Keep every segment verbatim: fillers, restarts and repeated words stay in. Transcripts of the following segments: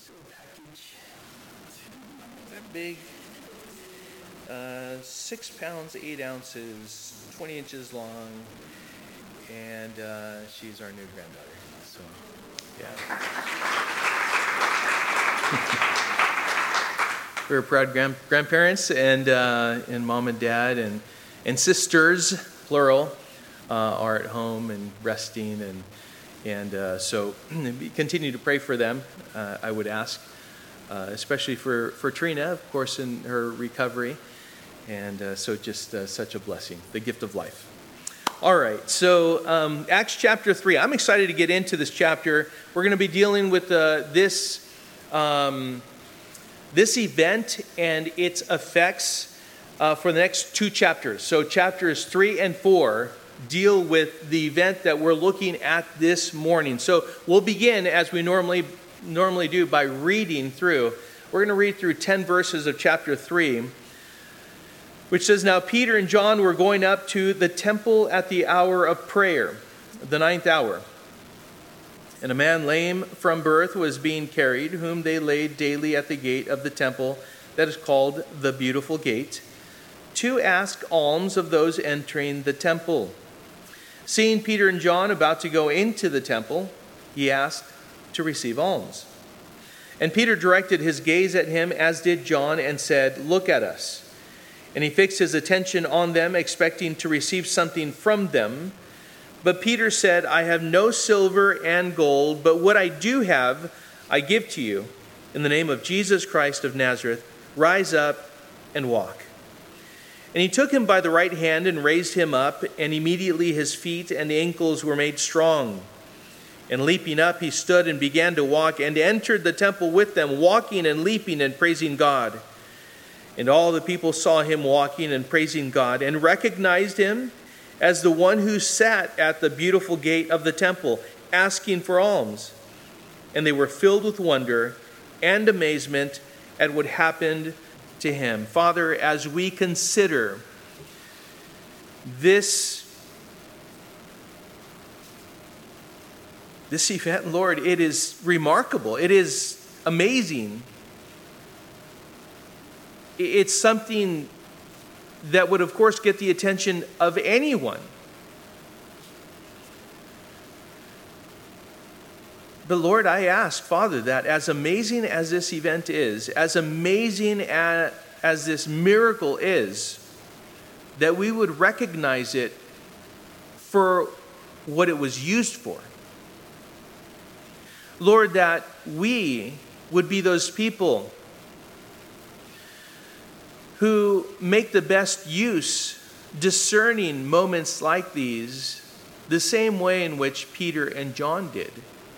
also a package. That big. Uh, six pounds, eight ounces, twenty inches long, and uh, she's our new granddaughter. So, yeah. We're proud grand- grandparents, and uh, and mom and dad and and sisters, plural, uh, are at home and resting, and and uh, so continue to pray for them. Uh, I would ask, uh, especially for for Trina, of course, in her recovery. And uh, so just uh, such a blessing, the gift of life. All right, so um, Acts chapter three. I'm excited to get into this chapter. We're going to be dealing with uh, this, um, this event and its effects uh, for the next two chapters. So chapters three and four deal with the event that we're looking at this morning. So we'll begin, as we normally, normally do, by reading through. We're going to read through ten verses of chapter three. Which says, "Now Peter and John were going up to the temple at the hour of prayer, the ninth hour. And a man lame from birth was being carried, whom they laid daily at the gate of the temple that is called the Beautiful Gate, to ask alms of those entering the temple. Seeing Peter and John about to go into the temple, he asked to receive alms. And Peter directed his gaze at him, as did John, and said, 'Look at us.' And he fixed his attention on them, expecting to receive something from them. But Peter said, 'I have no silver and gold, but what I do have, I give to you. In the name of Jesus Christ of Nazareth, rise up and walk.' And he took him by the right hand and raised him up, and immediately his feet and ankles were made strong. And leaping up, he stood and began to walk, and entered the temple with them, walking and leaping and praising God. And all the people saw him walking and praising God, and recognized him as the one who sat at the beautiful gate of the temple, asking for alms. And they were filled with wonder and amazement at what happened to him." Father, as we consider this, this event, Lord, it is remarkable. It is amazing. It's something that would, of course, get the attention of anyone. But Lord, I ask, Father, that as amazing as this event is, as amazing as, as this miracle is, that we would recognize it for what it was used for. Lord, that we would be those people who make the best use, discerning moments like these, the same way in which Peter and John did.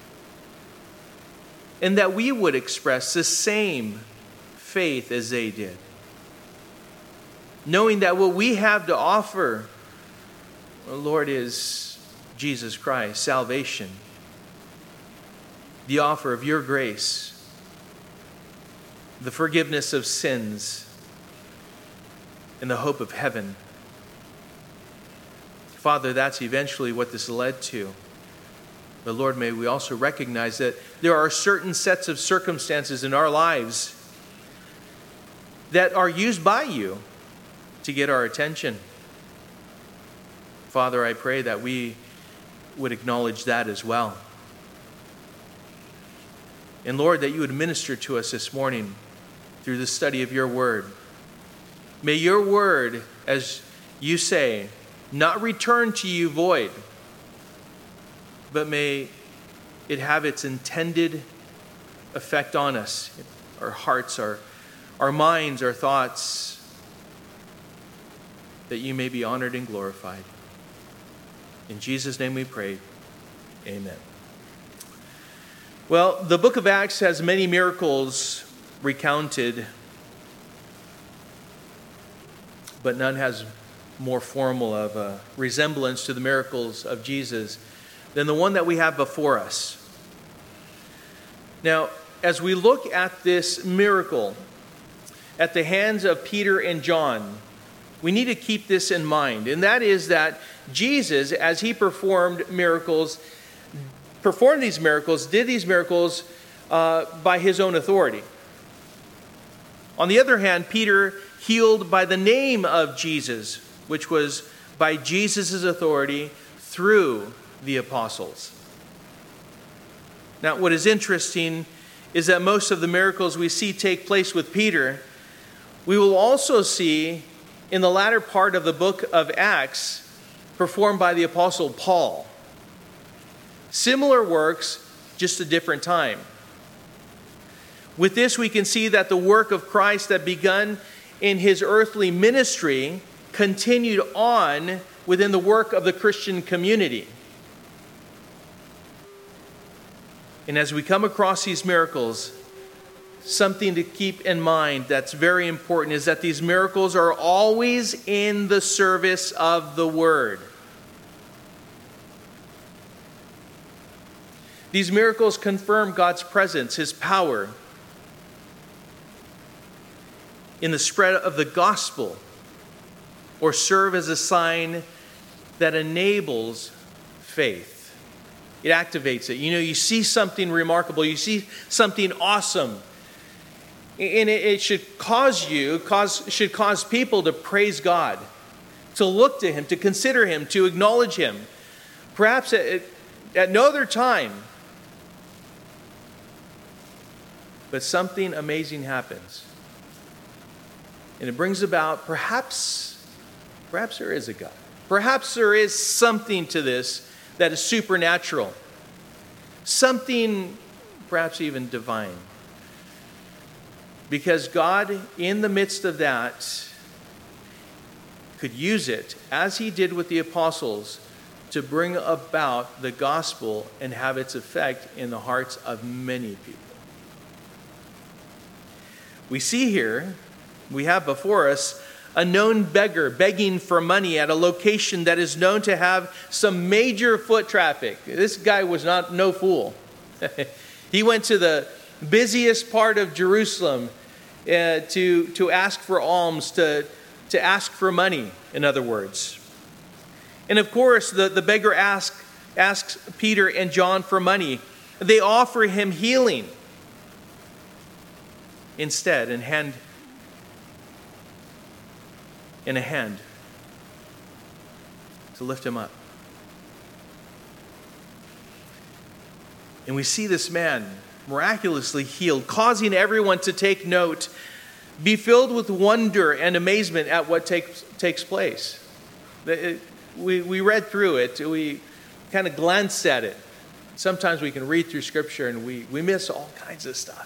And that we would express the same faith as they did. Knowing that what we have to offer, Lord, is Jesus Christ, salvation. The offer of your grace, the forgiveness of sins, and the hope of heaven. Father, that's eventually what this led to. But Lord, may we also recognize that there are certain sets of circumstances in our lives that are used by you to get our attention. Father, I pray that we would acknowledge that as well. And Lord, that you would minister to us this morning through the study of your word. May your word, as you say, not return to you void, but may it have its intended effect on us, our hearts, our, our minds, our thoughts, that you may be honored and glorified. In Jesus' name we pray. Amen. Well, the book of Acts has many miracles recounted, but none has more formal of a resemblance to the miracles of Jesus than the one that we have before us. Now, as we look at this miracle at the hands of Peter and John, we need to keep this in mind, and that is that Jesus, as he performed miracles, performed these miracles, did these miracles uh, by his own authority. On the other hand, Peter healed by the name of Jesus, which was by Jesus' authority through the apostles. Now, what is interesting is that most of the miracles we see take place with Peter, we will also see in the latter part of the book of Acts performed by the apostle Paul. Similar works, just a different time. With this, we can see that the work of Christ that begun in his earthly ministry continued on within the work of the Christian community. And as we come across these miracles, something to keep in mind that's very important is that these miracles are always in the service of the Word. These miracles confirm God's presence, his power, in the spread of the gospel, or serve as a sign that enables faith. It activates it. You know, you see something remarkable, you see something awesome, and it, it should cause you, cause should cause people to praise God, to look to him, to consider him, to acknowledge him. Perhaps at, at no other time, but something amazing happens. And it brings about, perhaps, perhaps there is a God. Perhaps there is something to this that is supernatural. Something perhaps even divine. Because God, in the midst of that, could use it, as he did with the apostles, to bring about the gospel and have its effect in the hearts of many people. We see here, we have before us, a known beggar begging for money at a location that is known to have some major foot traffic. This guy was not no fool. He went to the busiest part of Jerusalem uh, to, to ask for alms, to, to ask for money, in other words. And of course, the, the beggar ask, asks Peter and John for money. They offer him healing instead, and hand in a hand to lift him up. And we see this man miraculously healed, causing everyone to take note, be filled with wonder and amazement at what takes takes place. It, we, we read through it, we kind of glanced at it. Sometimes we can read through Scripture and we, we miss all kinds of stuff.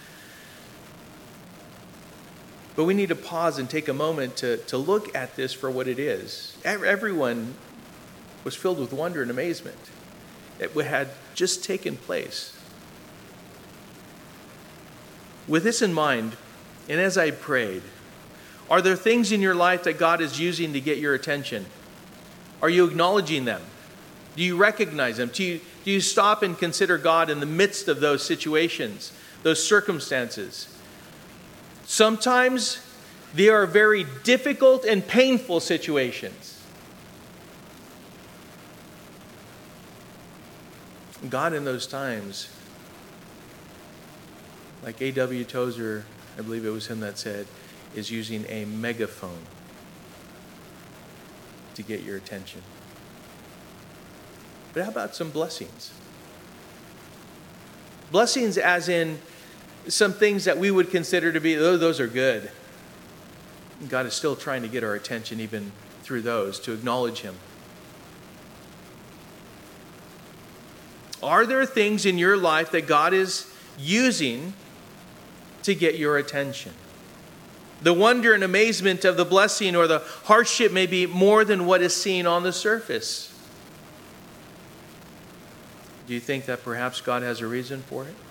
But we need to pause and take a moment to, to look at this for what it is. Everyone was filled with wonder and amazement at what had just taken place. With this in mind, and as I prayed, are there things in your life that God is using to get your attention? Are you acknowledging them? Do you recognize them? Do you, do you stop and consider God in the midst of those situations, those circumstances? Sometimes they are very difficult and painful situations. God in those times, like A W Tozer, I believe it was him that said, is using a megaphone to get your attention. But how about some blessings? Blessings as in some things that we would consider to be, oh, those are good. God is still trying to get our attention even through those, to acknowledge him. Are there things in your life that God is using to get your attention? The wonder and amazement of the blessing or the hardship may be more than what is seen on the surface. Do you think that perhaps God has a reason for it?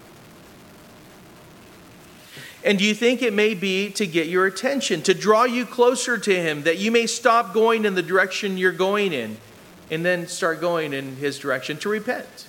And do you think it may be to get your attention, to draw you closer to him, that you may stop going in the direction you're going in and then start going in his direction, to repent?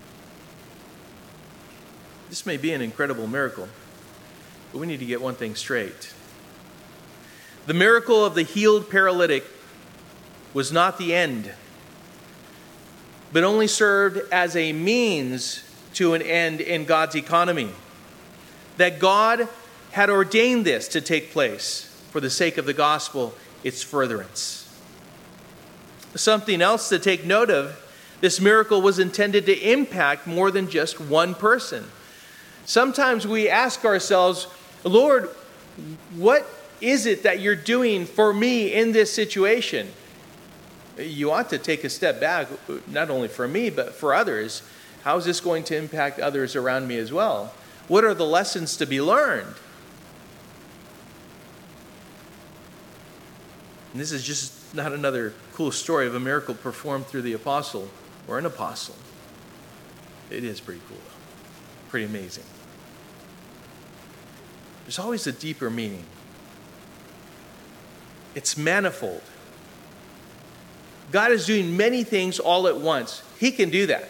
This may be an incredible miracle, but we need to get one thing straight. The miracle of the healed paralytic was not the end, but only served as a means to an end in God's economy. That God had ordained this to take place for the sake of the gospel, its furtherance. Something else to take note of, this miracle was intended to impact more than just one person. Sometimes we ask ourselves, Lord, what is it that you're doing for me in this situation? You ought to take a step back, not only for me, but for others. How is this going to impact others around me as well? What are the lessons to be learned? And this is just not another cool story of a miracle performed through the apostle or an apostle. It is pretty cool, though. Pretty amazing. There's always a deeper meaning. It's manifold. God is doing many things all at once. He can do that.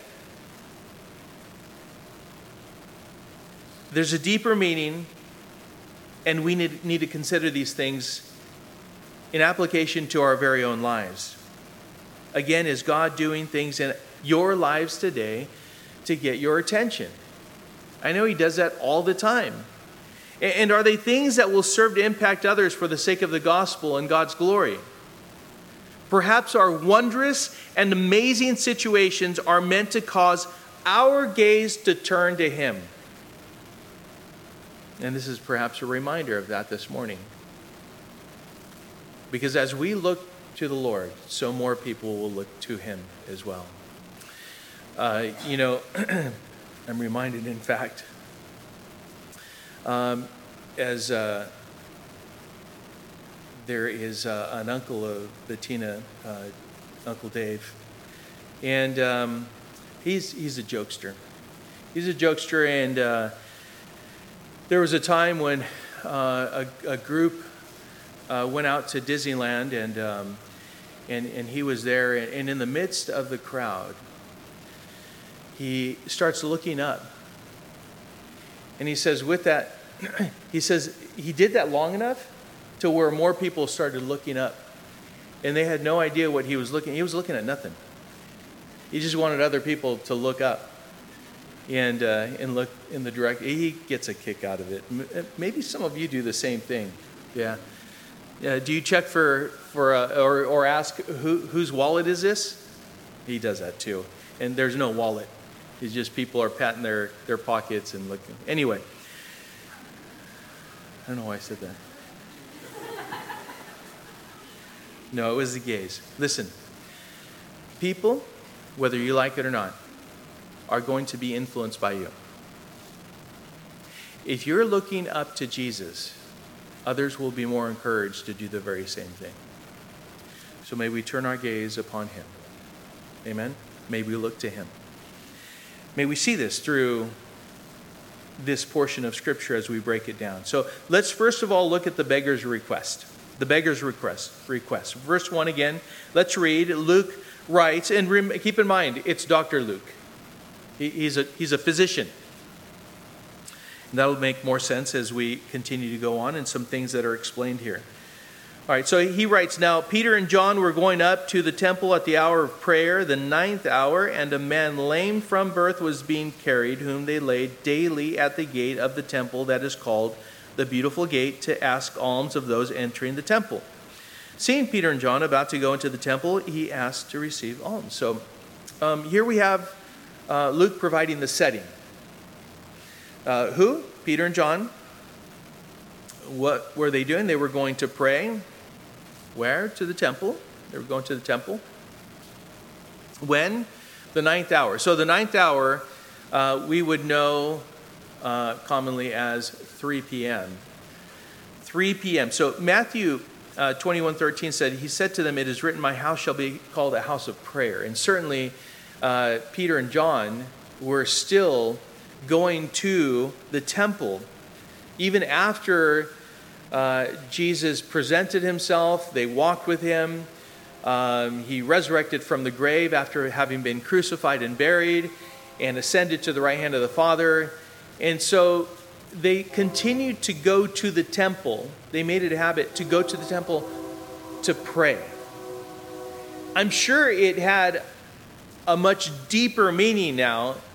There's a deeper meaning, and we need, need to consider these things in application to our very own lives. Again, is God doing things in your lives today to get your attention? I know He does that all the time. And are they things that will serve to impact others for the sake of the gospel and God's glory? Perhaps our wondrous and amazing situations are meant to cause our gaze to turn to Him. And this is perhaps a reminder of that this morning. Because as we look to the Lord, so more people will look to Him as well. Uh, you know, I'm reminded, in fact, um, as uh, there is uh, an uncle of Bettina, uh, Uncle Dave, and um, he's he's a jokester. He's a jokester, and uh, there was a time when uh, a, a group uh, went out to Disneyland, and um, and and he was there, and in the midst of the crowd, he starts looking up, and he says, with that, he says he did that long enough to where more people started looking up, and they had no idea what he was looking. He was looking at nothing. He just wanted other people to look up and uh, and look in the direct. He gets a kick out of it. Maybe some of you do the same thing. Yeah. Yeah. Do you check for for uh, or or ask who whose wallet is this? He does that too. And there's no wallet. It's just people are patting their their pockets and looking. Anyway, I don't know why I said that. No, it was the gaze. Listen, people, whether you like it or not, are going to be influenced by you. If you're looking up to Jesus, others will be more encouraged to do the very same thing. So may we turn our gaze upon Him. Amen? May we look to Him. May we see this through this portion of Scripture as we break it down. So let's first of all look at the beggar's request. The beggar's request. request. Verse one again, let's read. Luke writes, and rem- keep in mind, it's Doctor Luke. He, he's, a, he's a physician. And that'll make more sense as we continue to go on and some things that are explained here. All right, so he writes, now Peter and John were going up to the temple at the hour of prayer, the ninth hour, and a man lame from birth was being carried, whom they laid daily at the gate of the temple that is called the Beautiful Gate, to ask alms of those entering the temple. Seeing Peter and John about to go into the temple, he asked to receive alms. So um, here we have uh, Luke providing the setting. Uh, who? Peter and John. What were they doing? They were going to pray. Where? To the temple. They were going to the temple. When? The ninth hour. So the ninth hour, uh, we would know uh, commonly as three p.m. three p.m. So Matthew uh, twenty-one thirteen said, he said to them, it is written, my house shall be called a house of prayer. And certainly uh, Peter and John were still going to the temple. Even after uh, Jesus presented himself, they walked with him. Um, he resurrected from the grave after having been crucified and buried and ascended to the right hand of the Father. And so they continued to go to the temple. They made it a habit to go to the temple to pray. I'm sure it had a much deeper meaning now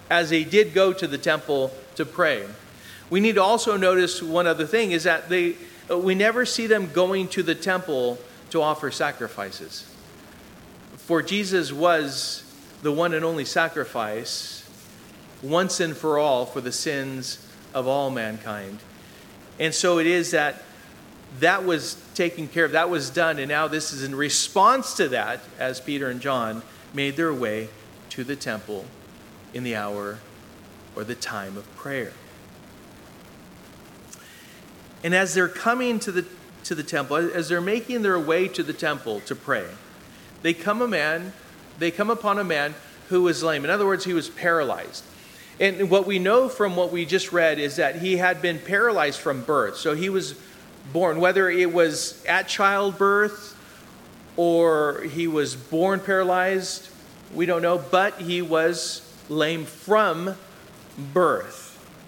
as they did go to the temple to pray. We need to also notice one other thing is that they we never see them going to the temple to offer sacrifices. For Jesus was the one and only sacrifice once and for all for the sins of all mankind. And so it is that that was taken care of, that was done, and now this is in response to that as Peter and John made their way to the temple in the hour or the time of prayer. And as they're coming to the to the temple, as they're making their way to the temple to pray, they come a man, they come upon a man who was lame. In other words, he was paralyzed. And what we know from what we just read is that he had been paralyzed from birth. So he was born, whether it was at childbirth or he was born paralyzed, we don't know, but he was lame from birth.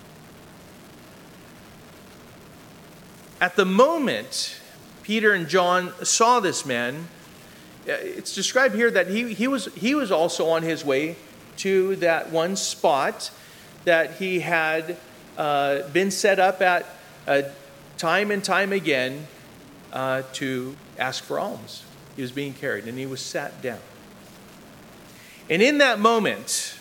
At the moment Peter and John saw this man, it's described here that he, he was he was also on his way to that one spot that he had uh, been set up at uh, time and time again uh, to ask for alms. He was being carried, and he was sat down. And in that moment,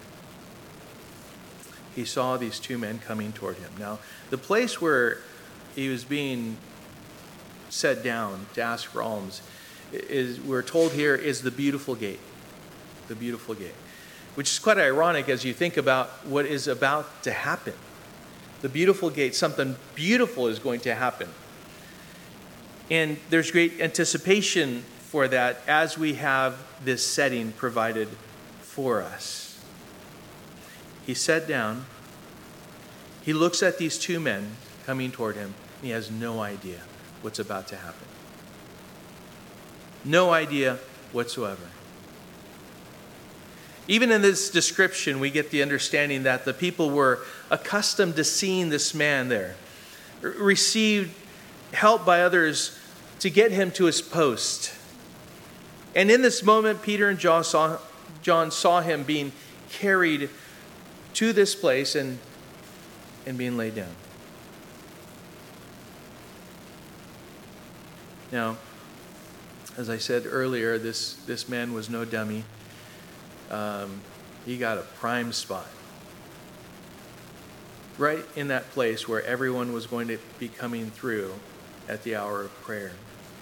he saw these two men coming toward him. Now, the place where he was being set down to ask for alms is, we're told here, is the beautiful gate. The beautiful gate. Which is quite ironic as you think about what is about to happen. The beautiful gate, something beautiful is going to happen. And there's great anticipation for that as we have this setting provided for us. He sat down. He looks at these two men coming toward him. He has no idea what's about to happen. No idea whatsoever. Even in this description, we get the understanding that the people were accustomed to seeing this man there, received help by others to get him to his post. And in this moment, Peter and John saw, John saw him being carried to this place and, and being laid down. Now, as I said earlier, this, this man was no dummy. Um, he got a prime spot. Right in that place where everyone was going to be coming through at the hour of prayer.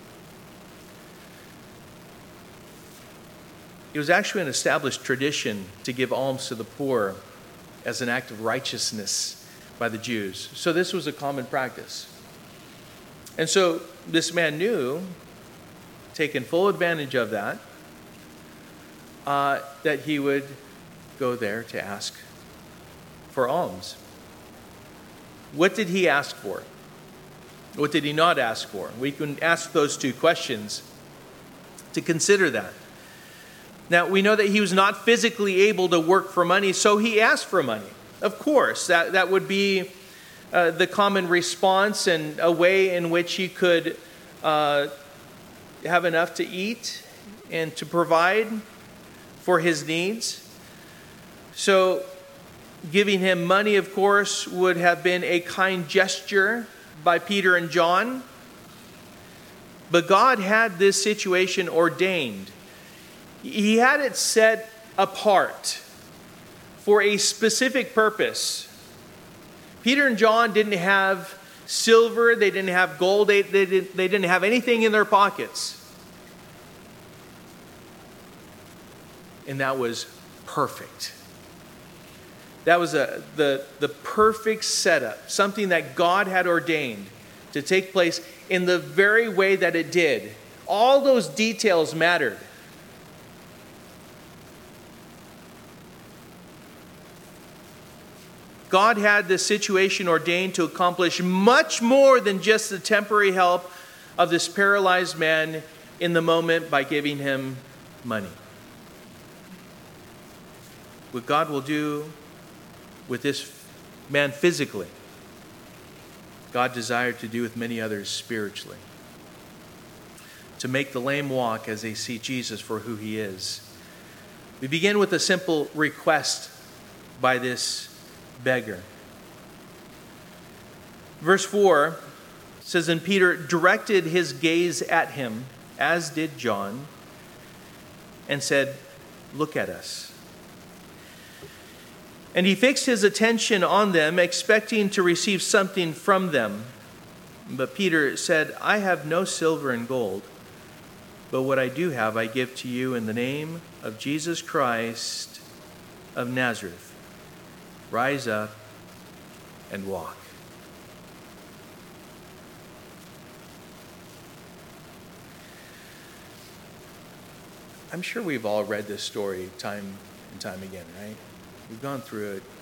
It was actually an established tradition to give alms to the poor as an act of righteousness by the Jews. So this was a common practice. And so this man knew, taking full advantage of that, uh, that he would go there to ask for alms. What did he ask for? What did he not ask for? We can ask those two questions to consider that. Now, we know that he was not physically able to work for money, so he asked for money. Of course, that, that would be uh, the common response and a way in which he could uh, have enough to eat and to provide for his needs. So giving him money, of course, would have been a kind gesture by Peter and John. But God had this situation ordained. He had it set apart for a specific purpose. Peter and John didn't have silver, they didn't have gold, they, they, didn't, they didn't have anything in their pockets. And that was perfect. That was a, the, the perfect setup, something that God had ordained to take place in the very way that it did. All those details mattered. God had this situation ordained to accomplish much more than just the temporary help of this paralyzed man in the moment by giving him money. What God will do with this man physically, God desired to do with many others spiritually. To make the lame walk as they see Jesus for who he is. We begin with a simple request by this beggar. Verse four says, and Peter directed his gaze at him, as did John, and said, look at us. And he fixed his attention on them, expecting to receive something from them. But Peter said, I have no silver and gold, but what I do have I give to you in the name of Jesus Christ of Nazareth. Rise up and walk. I'm sure we've all read this story time and time again, right? We've gone through it.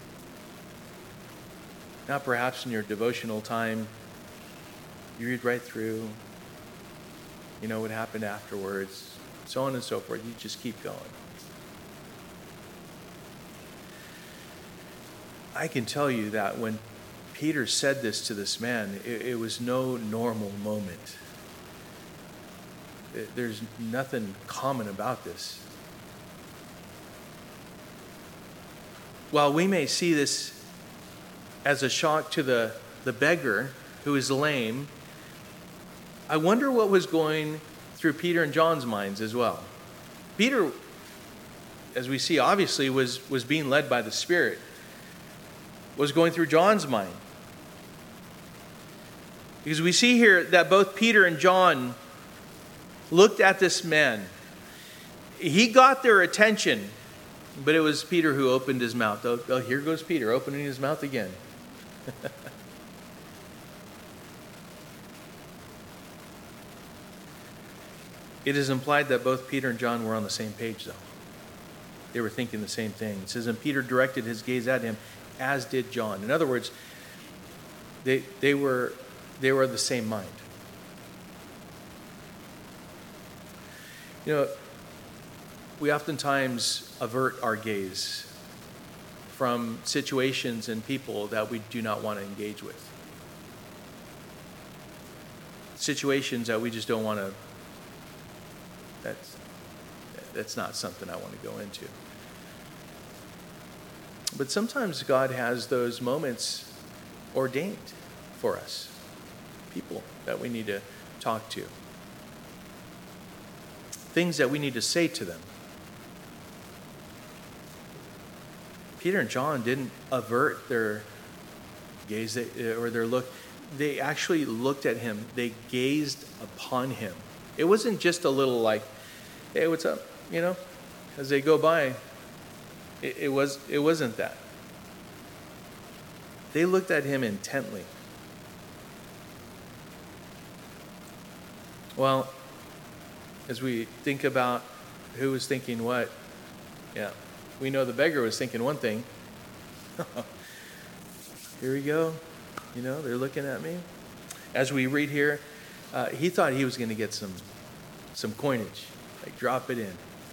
Now perhaps in your devotional time, you read right through, you know what happened afterwards, so on and so forth. You just keep going. I can tell you that when Peter said this to this man, it, it was no normal moment. It, there's nothing common about this. While we may see this as a shock to the, the beggar who is lame, I wonder what was going through Peter and John's minds as well. Peter, as we see, obviously was, was being led by the Spirit. Was going through John's mind. Because we see here that both Peter and John looked at this man. He got their attention, but it was Peter who opened his mouth. Oh, oh here goes Peter opening his mouth again. It is implied that both Peter and John were on the same page, though. They were thinking the same thing. It says, and Peter directed his gaze at him, as did John. In other words, they, they were they were of the same mind. You know, we oftentimes avert our gaze from situations and people that we do not want to engage with. Situations that we just don't want to, that's, that's not something I want to go into. But sometimes God has those moments ordained for us, people that we need to talk to, things that we need to say to them. Peter and John didn't avert their gaze or their look. They actually looked at him. They gazed upon him. It wasn't just a little like, hey, what's up? You know, as they go by. It, it was. It wasn't that. They looked at him intently. Well, as we think about who was thinking what, yeah, we know the beggar was thinking one thing. Here we go. You know, they're looking at me. As we read here, uh, he thought he was going to get some, some coinage, like drop it in.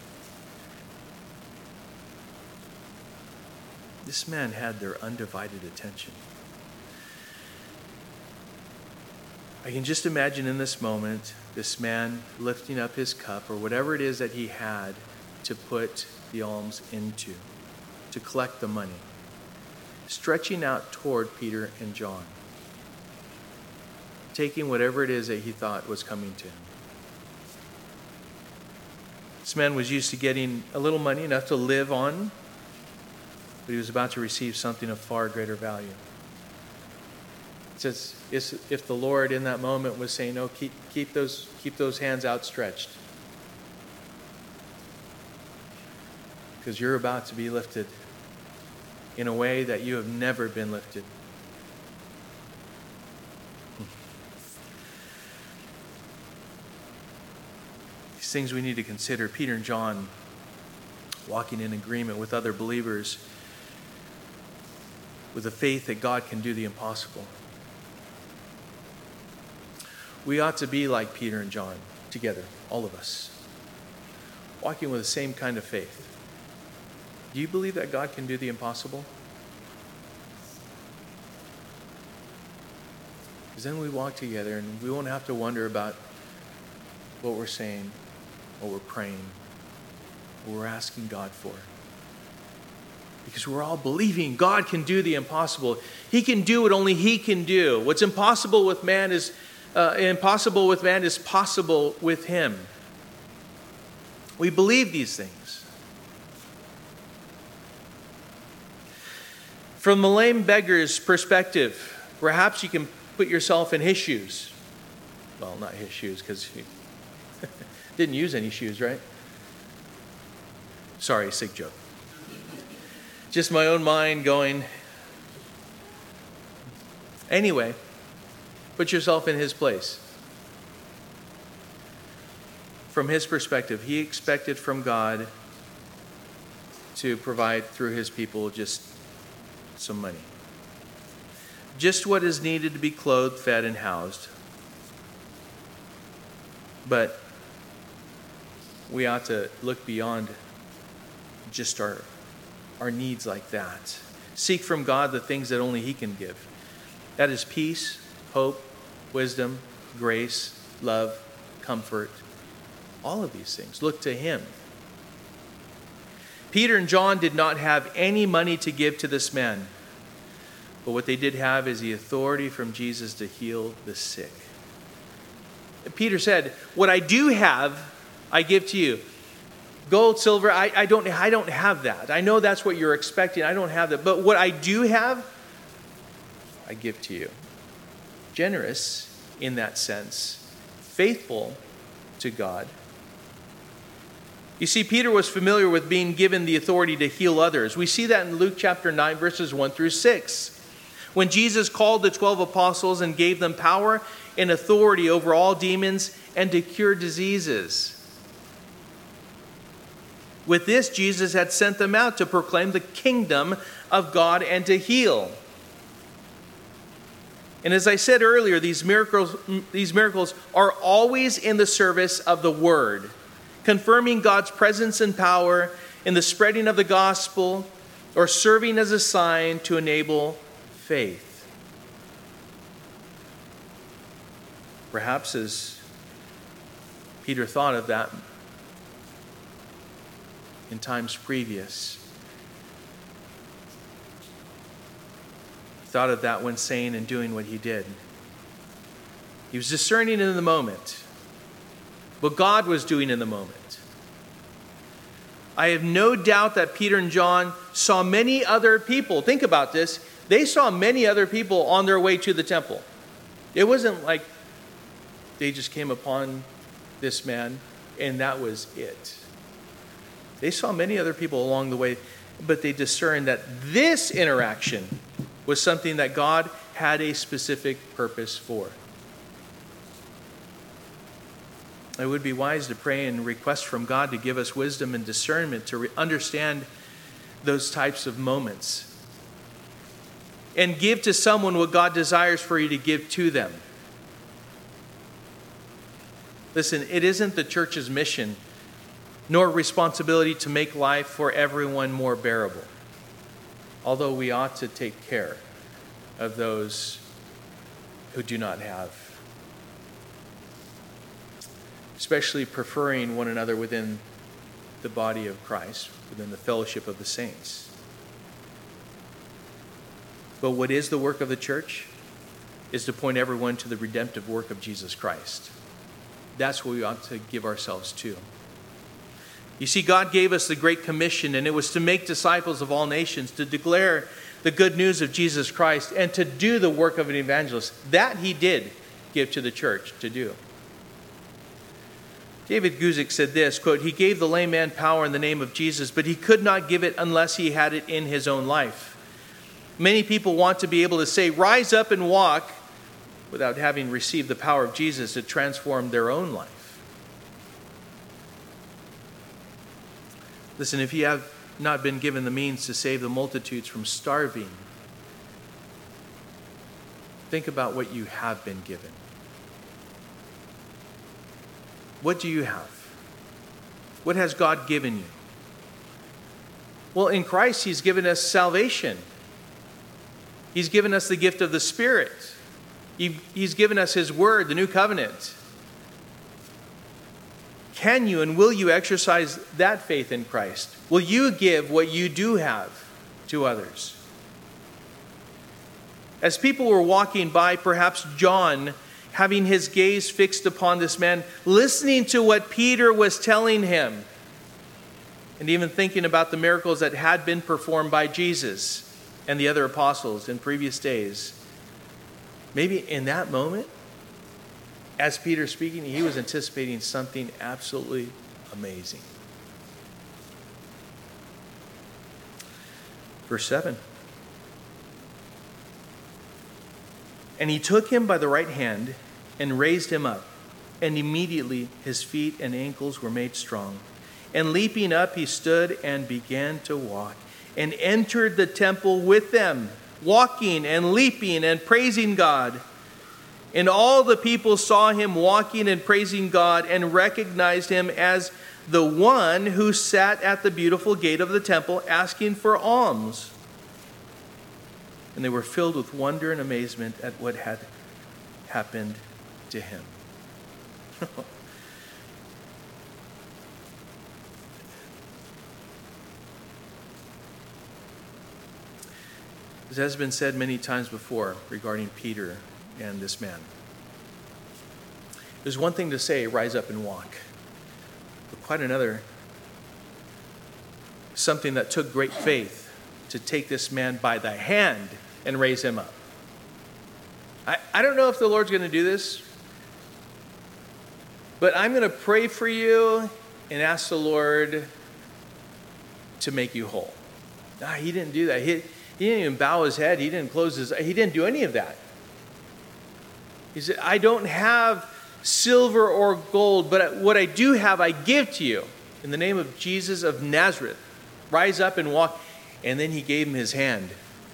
This man had their undivided attention. I can just imagine in this moment, this man lifting up his cup or whatever it is that he had to put the alms into, to collect the money, stretching out toward Peter and John, taking whatever it is that he thought was coming to him. This man was used to getting a little money, enough to live on, but he was about to receive something of far greater value. It says, if the Lord in that moment was saying, "No, keep keep those keep those hands outstretched, because you're about to be lifted in a way that you have never been lifted." These things we need to consider. Peter and John walking in agreement with other believers with the faith that God can do the impossible. We ought to be like Peter and John together, all of us, walking with the same kind of faith. Do you believe that God can do the impossible? Because then we walk together and we won't have to wonder about what we're saying, what we're praying, what we're asking God for. Because we're all believing God can do the impossible. He can do what only He can do. What's impossible with man is uh, impossible with man is possible with Him. We believe these things. From the lame beggar's perspective, perhaps you can put yourself in his shoes. Well, not his shoes, because he didn't use any shoes, right? Sorry, sick joke. Just my own mind going. Anyway, put yourself in his place. From his perspective, he expected from God to provide through his people just some money. Just what is needed to be clothed, fed, and housed. But we ought to look beyond just our, our needs like that. Seek from God the things that only He can give. That is peace, hope, wisdom, grace, love, comfort. All of these things. Look to Him. Peter and John did not have any money to give to this man. But what they did have is the authority from Jesus to heal the sick. Peter said, what I do have, I give to you. Gold, silver, I, I, don't, I don't have that. I know that's what you're expecting. I don't have that. But what I do have, I give to you. Generous in that sense. Faithful to God. You see, Peter was familiar with being given the authority to heal others. We see that in Luke chapter nine, verses one through six. When Jesus called the twelve apostles and gave them power and authority over all demons and to cure diseases. With this, Jesus had sent them out to proclaim the kingdom of God and to heal. And as I said earlier, these miracles, these miracles are always in the service of the Word, confirming God's presence and power in the spreading of the gospel or serving as a sign to enable faith. Perhaps as Peter thought of that in times previous, he thought of that when saying and doing what he did. He was discerning in the moment what God was doing in the moment. I have no doubt that Peter and John saw many other people. Think about this. They saw many other people on their way to the temple. It wasn't like they just came upon this man and that was it. They saw many other people along the way, but they discerned that this interaction was something that God had a specific purpose for. It would be wise to pray and request from God to give us wisdom and discernment to re- understand those types of moments. And give to someone what God desires for you to give to them. Listen, it isn't the church's mission nor responsibility to make life for everyone more bearable. Although we ought to take care of those who do not have. Especially preferring one another within the body of Christ, within the fellowship of the saints. But what is the work of the church? Is to point everyone to the redemptive work of Jesus Christ. That's what we ought to give ourselves to. You see, God gave us the Great Commission, and it was to make disciples of all nations, to declare the good news of Jesus Christ, and to do the work of an evangelist. That He did give to the church to do. David Guzik said this, quote, "He gave the lame man power in the name of Jesus, but he could not give it unless he had it in his own life. Many people want to be able to say, 'Rise up and walk,' without having received the power of Jesus to transform their own life." Listen, if you have not been given the means to save the multitudes from starving, think about what you have been given. What do you have? What has God given you? Well, in Christ, He's given us salvation. He's given us the gift of the Spirit. He, he's given us His Word, the new covenant. Can you and will you exercise that faith in Christ? Will you give what you do have? to others. As people were walking by, perhaps John, having his gaze fixed upon this man, listening to what Peter was telling him, and even thinking about the miracles that had been performed by Jesus and the other apostles in previous days. Maybe in that moment, as Peter's speaking, he was anticipating something absolutely amazing. Verse seven. And he took him by the right hand and raised him up, and immediately his feet and ankles were made strong. And leaping up, he stood and began to walk, and entered the temple with them, walking and leaping and praising God. And all the people saw him walking and praising God, and recognized him as the one who sat at the beautiful gate of the temple asking for alms. And they were filled with wonder and amazement at what had happened to him. As has been said many times before regarding Peter and this man, there's one thing to say, rise up and walk, but quite another, something that took great faith to take this man by the hand and raise him up. I, I don't know if the Lord's going to do this, but I'm going to pray for you and ask the Lord to make you whole. Nah, he didn't do that. He, he didn't even bow his head. He didn't close his, he didn't do any of that. He said, I don't have silver or gold, but what I do have, I give to you. In the name of Jesus of Nazareth, rise up and walk. And then he gave him his hand.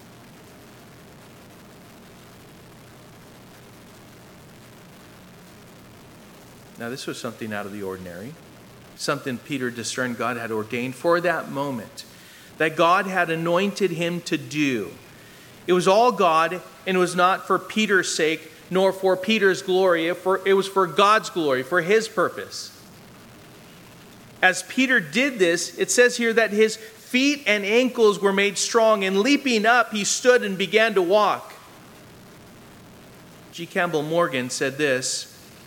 Now, this was something out of the ordinary, something Peter discerned God had ordained for that moment, that God had anointed him to do. It was all God, and it was not for Peter's sake, nor for Peter's glory. It was for God's glory, for his purpose. As Peter did this, it says here that his feet and ankles were made strong, and leaping up, he stood and began to walk. G. Campbell Morgan said this,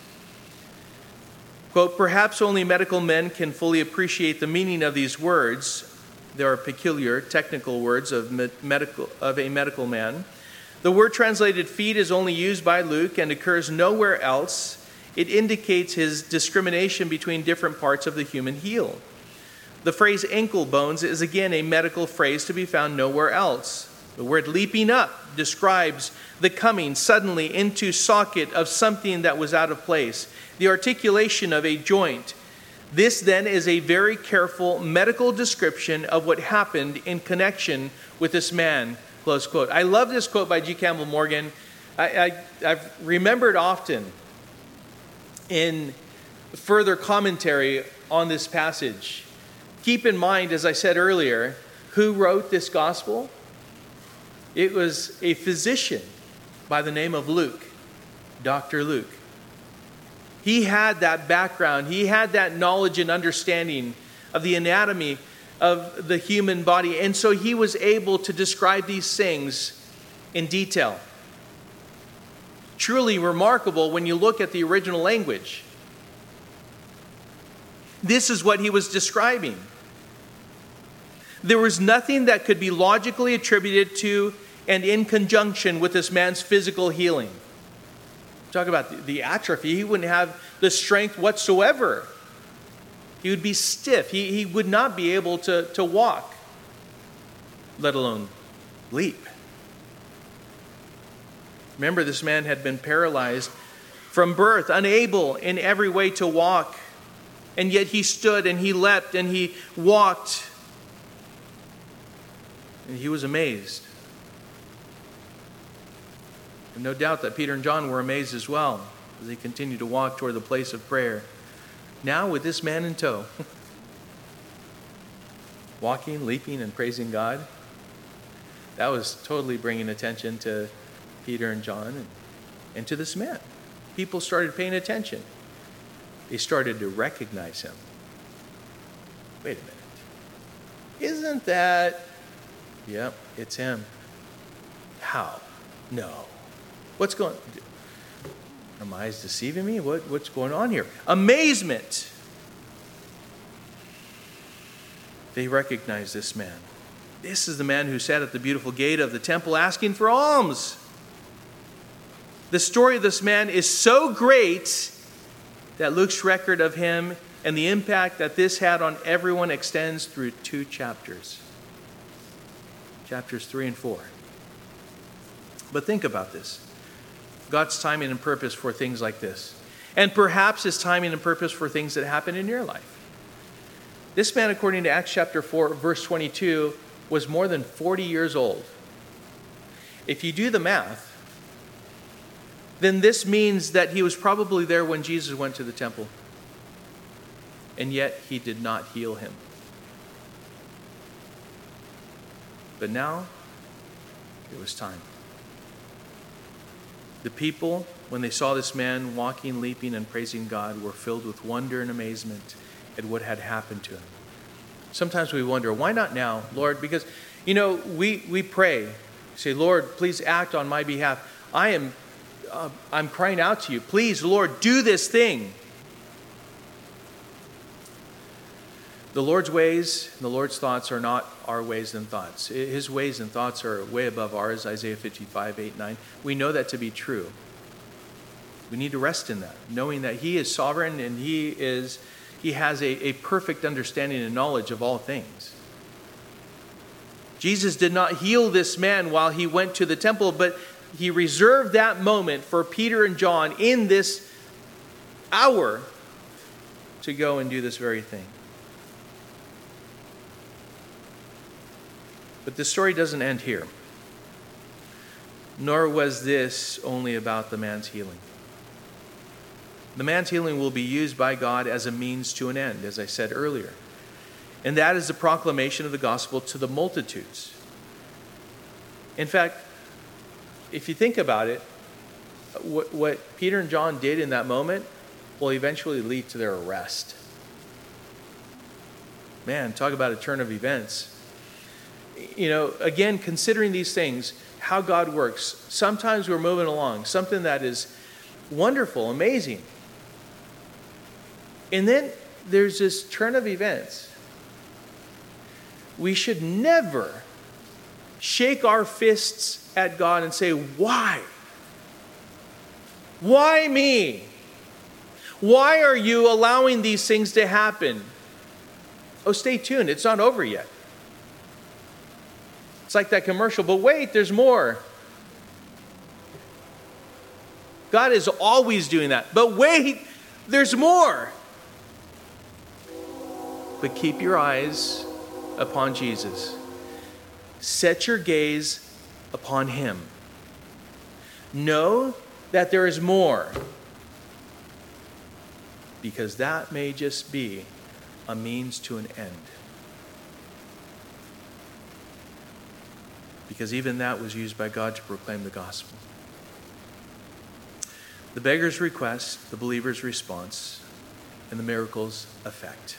quote, perhaps only medical men can fully appreciate the meaning of these words. They are peculiar, technical words of, medical, of a medical man. The word translated feet is only used by Luke and occurs nowhere else. It indicates his discrimination between different parts of the human heel. The phrase ankle bones is again a medical phrase to be found nowhere else. The word leaping up describes the coming suddenly into socket of something that was out of place, the articulation of a joint. This then is a very careful medical description of what happened in connection with this man. Close quote. I love this quote by G. Campbell Morgan. I, I, I've remembered often in further commentary on this passage. Keep in mind, as I said earlier, who wrote this gospel? It was a physician by the name of Luke, Doctor Luke. He had that background. He had that knowledge and understanding of the anatomy of the human body. And so he was able to describe these things in detail. Truly remarkable when you look at the original language. This is what he was describing. There was nothing that could be logically attributed to and in conjunction with this man's physical healing. Talk about the, the atrophy. He wouldn't have the strength whatsoever. He would be stiff. He, he would not be able to, to walk, let alone leap. Remember, this man had been paralyzed from birth, unable in every way to walk. And yet he stood and he leapt and he walked. And he was amazed. And no doubt that Peter and John were amazed as well as they continued to walk toward the place of prayer. Now with this man in tow, walking, leaping, and praising God, that was totally bringing attention to Peter and John and, and to this man. People started paying attention. They started to recognize him. Wait a minute. Isn't that Yep, it's him. How? No. What's going on? Are my eyes deceiving me? What, what's going on here? Amazement. They recognize this man. This is the man who sat at the beautiful gate of the temple asking for alms. The story of this man is so great that Luke's record of him and the impact that this had on everyone extends through two chapters. Chapters three and four. But think about this. God's timing and purpose for things like this. And perhaps his timing and purpose for things that happen in your life. This man, according to Acts chapter four, verse twenty-two, was more than forty years old. If you do the math, then this means that he was probably there when Jesus went to the temple. And yet he did not heal him. But now, it was time. The people, when they saw this man walking, leaping, and praising God, were filled with wonder and amazement at what had happened to him. Sometimes we wonder, why not now, Lord? Because, you know, we, we pray, say, Lord, please act on my behalf. I am, uh, I'm crying out to you. Please, Lord, do this thing. The Lord's ways and the Lord's thoughts are not our ways and thoughts. His ways and thoughts are way above ours, Isaiah fifty-five, eight, nine. We know that to be true. We need to rest in that, knowing that he is sovereign and he is he has a, a perfect understanding and knowledge of all things. Jesus did not heal this man while he went to the temple, but he reserved that moment for Peter and John in this hour to go and do this very thing. But the story doesn't end here. Nor was this only about the man's healing. The man's healing will be used by God as a means to an end, as I said earlier. And that is the proclamation of the gospel to the multitudes. In fact, if you think about it, what, what Peter and John did in that moment will eventually lead to their arrest. Man, talk about a turn of events. You know, again, considering these things, how God works. Sometimes we're moving along, something that is wonderful, amazing. And then there's this turn of events. We should never shake our fists at God and say, why? Why me? Why are you allowing these things to happen? Oh, stay tuned. It's not over yet. It's like that commercial, but wait, there's more. God is always doing that. But wait, there's more. But keep your eyes upon Jesus. Set your gaze upon him. Know that there is more. Because that may just be a means to an end. Because even that was used by God to proclaim the gospel. The beggar's request, the believer's response, and the miracle's effect.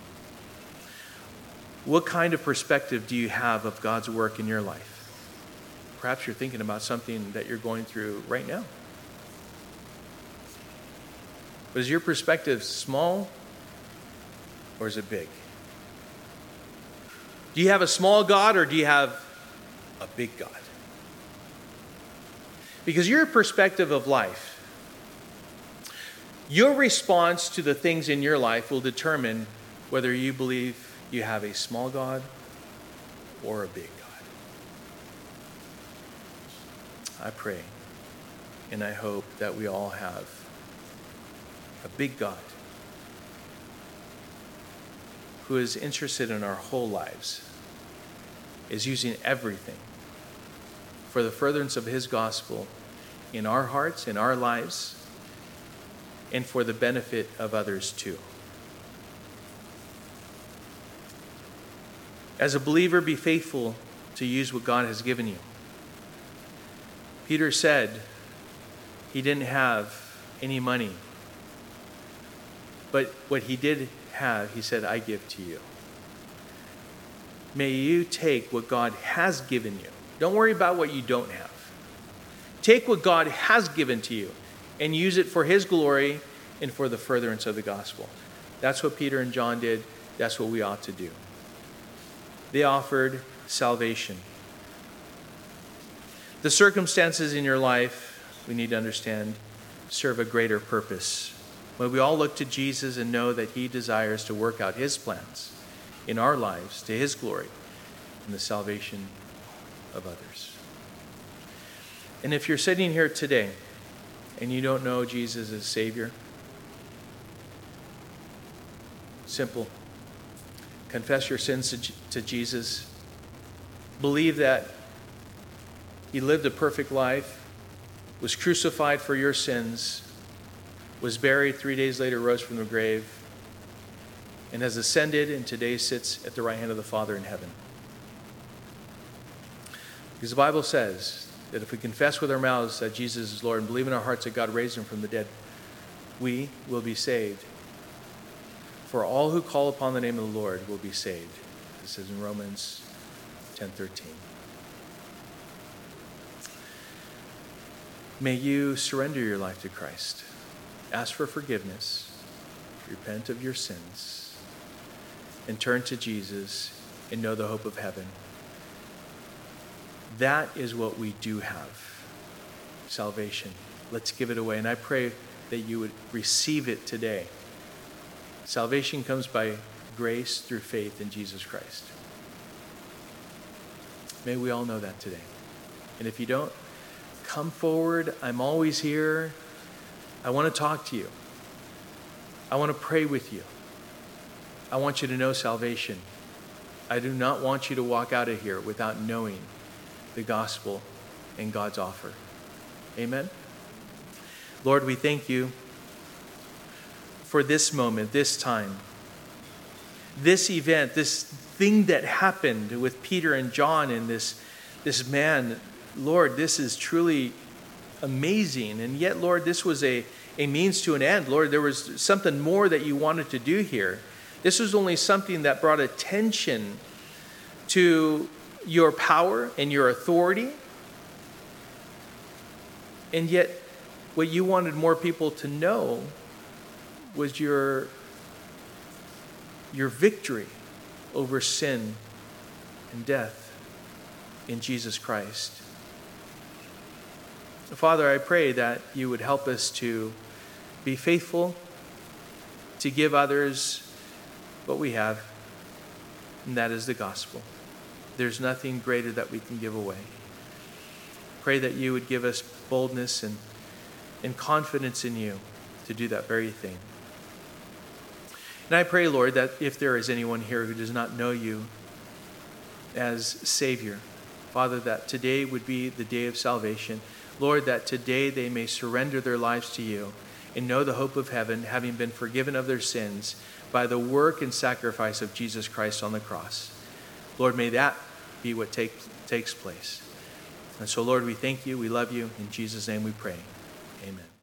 What kind of perspective do you have of God's work in your life? Perhaps you're thinking about something that you're going through right now. But is your perspective small or is it big? Do you have a small God or do you have a big God? Because your perspective of life, your response to the things in your life will determine whether you believe you have a small God or a big God. I pray and I hope that we all have a big God who is interested in our whole lives, is using everything for the furtherance of his gospel in our hearts, in our lives, and for the benefit of others too. As a believer, be faithful to use what God has given you. Peter said he didn't have any money, but what he did have, he said, I give to you. may you take what God has given you. Don't worry about what you don't have. Take what God has given to you and use it for his glory and for the furtherance of the gospel. That's what Peter and John did. That's what we ought to do. They offered salvation. The circumstances in your life, we need to understand, serve a greater purpose. When we all look to Jesus and know that he desires to work out his plans in our lives to his glory and the salvation of others. And if you're sitting here today and you don't know Jesus as Savior, simple. Confess your sins to, to Jesus. Believe that he lived a perfect life, was crucified for your sins, was buried, three days later rose from the grave, and has ascended and today sits at the right hand of the Father in heaven. Because the Bible says that if we confess with our mouths that Jesus is Lord and believe in our hearts that God raised him from the dead, we will be saved. For all who call upon the name of the Lord will be saved. This is in Romans ten thirteen. May you surrender your life to Christ. Ask for forgiveness. Repent of your sins. And turn to Jesus and know the hope of heaven. That is what we do have. Salvation. Let's give it away. And I pray that you would receive it today. Salvation comes by grace through faith in Jesus Christ. May we all know that today. And if you don't, come forward. I'm always here. I want to talk to you. I want to pray with you. I want you to know salvation. I do not want you to walk out of here without knowing the gospel and God's offer. Amen? Lord, we thank you for this moment, this time, this event, this thing that happened with Peter and John and this, this man. Lord, this is truly amazing. And yet, Lord, this was a, a means to an end. Lord, there was something more that you wanted to do here. This was only something that brought attention to your power and your authority. And yet, what you wanted more people to know was your, your victory over sin and death in Jesus Christ. Father, I pray that you would help us to be faithful, to give others what we have, and that is the gospel. There's nothing greater that we can give away. Pray that you would give us boldness and, and confidence in you to do that very thing. And I pray, Lord, that if there is anyone here who does not know you as Savior, Father, that today would be the day of salvation. Lord, that today they may surrender their lives to you and know the hope of heaven, having been forgiven of their sins by the work and sacrifice of Jesus Christ on the cross. Lord, may that be what take, takes place. And so, Lord, we thank you. We love you. In Jesus' name we pray. Amen.